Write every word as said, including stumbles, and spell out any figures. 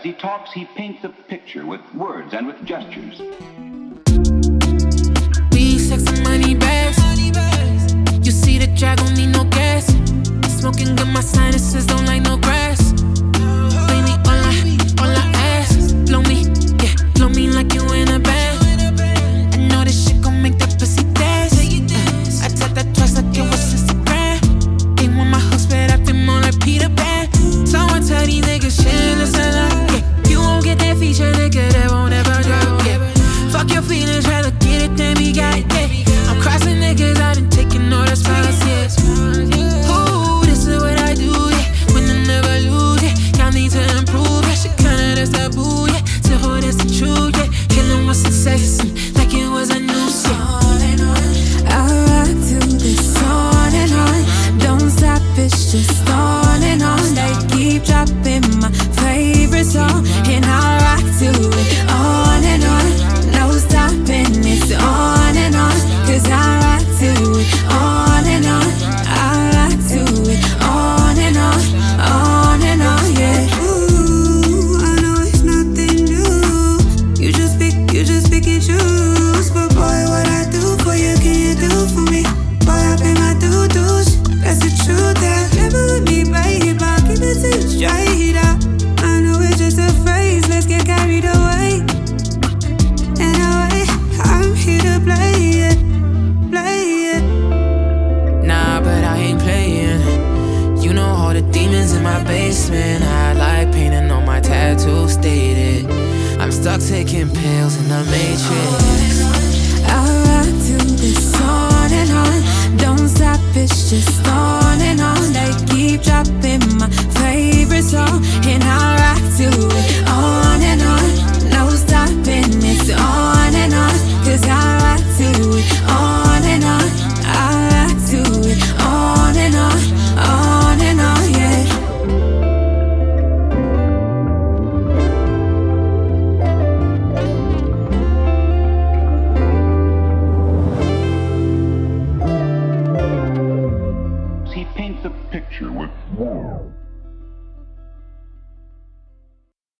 he talks, he paints a picture with words and with gestures. Weed, sex, and money bags. You see the drag, don't need no gas. Smoking got my sinuses, don't like no grass. Baby, all I, all I ask, blow me, yeah, blow me like you in a bag. I know this shit gon' make that pussy dance. Uh, I tap that twice like it was Instagram. They want my hooks, but I feel more like Peter Pan. Someone tell these niggas shit in the cellar. Yeah, you won't get that feature, nigga, that won't ever drop. Yeah, fuck your feelings, rather get it than we got it. Yeah, I'm crossing niggas out and taking all the spots. Yeah, ooh, this is what I do. Yeah, when I never lose. Yeah, y'all need to improve. Yeah, shit kinda that's taboo. Yeah, to hold that's the truth. Yeah, killing with success like it was a noose. Yeah. I rock to this on and on. Don't stop, it's just on and on. They keep dropping my favorite song, and I rock to it on and on. No stopping, it's on and on. Cause I rock to it on and on. I rock to it on and on, on and on, yeah. Ooh, I know it's nothing new. You just pick, you just pick and choose. But boy, what I do for you, can you do for me? Boy, I pay my due-dues. That's the truth, yeah. Never with me, babe, I'll keep it to you straight up. I know it's just a phrase, let's get carried away. Anyway, I'm here to play it, play it. Nah, but I ain't playing. You know all the demons in my basement. I like painting on my tattoo stated I'm stuck taking pills in the matrix. I rock to this on and on. Don't stop, it's just on and on. They keep dropping my favorite song, and I rock to it on and on. No stopping, it's on and on. Cause I rock to it on and on. I rock to it on and on, on and on, yeah. He paints a picture with words.